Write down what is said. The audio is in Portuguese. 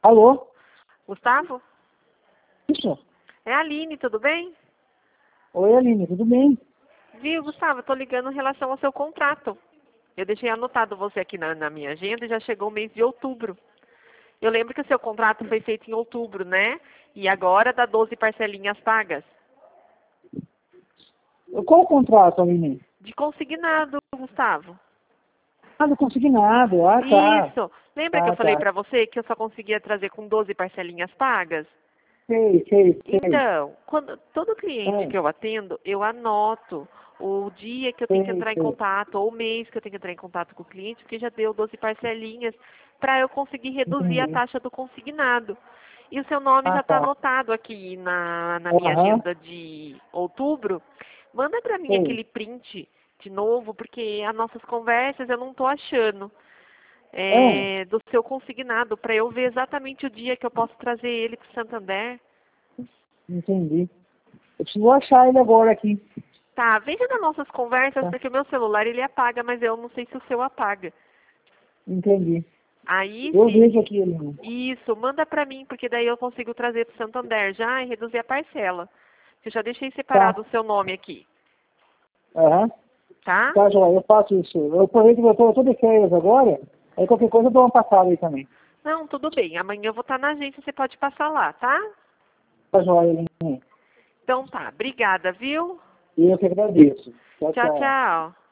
Alô? Gustavo? Isso? É a Aline, tudo bem? Oi, Aline, tudo bem? Viu, Gustavo? Eu tô ligando em relação ao seu contrato. Eu deixei anotado você aqui na minha agenda e já chegou o mês de outubro. Eu lembro que o seu contrato foi feito em outubro, né? E agora dá 12 parcelinhas pagas. Qual o contrato, Aline? De consignado, Gustavo. Ah, do consignado. Ah, tá. Isso. Lembra que eu Tá, falei tá. pra você que eu só conseguia trazer com 12 parcelinhas pagas? Sei. Então, todo cliente que eu atendo, eu anoto o dia que eu tenho que entrar em Sei. contato, ou o mês que eu tenho que entrar em contato com o cliente, porque já deu 12 parcelinhas, para eu conseguir reduzir a Entendi. taxa do consignado. E o seu nome já Ah, está tá. anotado aqui na minha Aham. agenda de outubro. Manda para mim Sei. aquele print de novo, porque as nossas conversas eu não estou achando Ah, do seu consignado, para eu ver exatamente o dia que eu posso trazer ele para o Santander. entendi. Eu preciso achar ele agora aqui. Tá, veja nas nossas conversas, Tá. porque o meu celular ele apaga, mas eu não sei se o seu apaga. Entendi. Aí, Eu vejo se aqui, Aline. isso, manda pra mim, porque daí eu consigo trazer pro Santander já e reduzir a parcela. Eu já deixei Tá. separado o seu nome aqui, Aham. tá? Tá, joia. Eu faço isso. Eu aproveito que eu tô de férias agora. Aí qualquer coisa eu dou uma passada aí também. Não, tudo bem. Amanhã eu vou estar na agência, você pode passar lá, tá? Tá, joia, Aline. Então tá, obrigada, viu? E eu que agradeço. Tchau, Tchau, tchau. tchau.